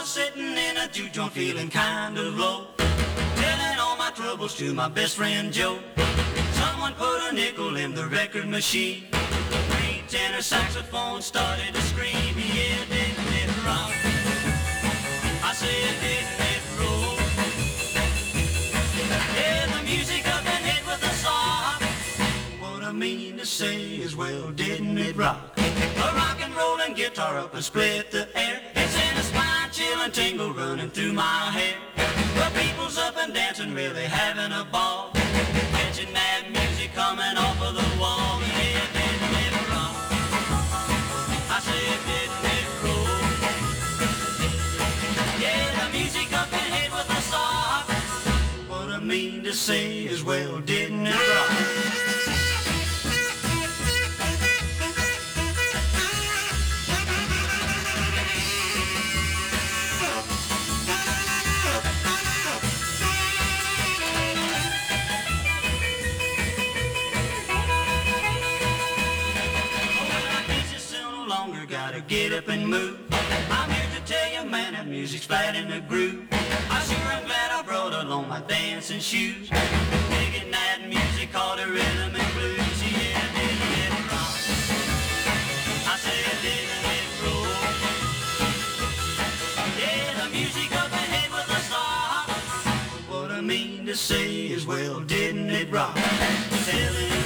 was sitting in a juke joint feeling kind of low, telling all my troubles to my best friend Joe. Someone put a nickel in the record machine. Lead tenor saxophone started to scream. Yeah, didn't it rock? I said, didn't it roll? Yeah, the music up and hit with a saw. What I mean to say is, well, didn't it rock? A rock and rollin' guitar up and split the air. It's in a spine chill and tingle running through my hair. The people's up and dancing, really having a ball, catching that music coming off of the wall. Yeah, didn't it rock? I said, didn't it roll? Yeah, the music up and hit with a saw. What I mean to say is, well, didn't it rock? Gotta get up and move. I'm here to tell you, man, that music's flat in the groove. I sure am glad I brought along my dancing shoes. Digging that music called the rhythm and blues. Yeah, didn't it rock? I said, didn't it roll? Yeah, the music up ahead with a star. What I mean to say is, well, didn't it rock? Telling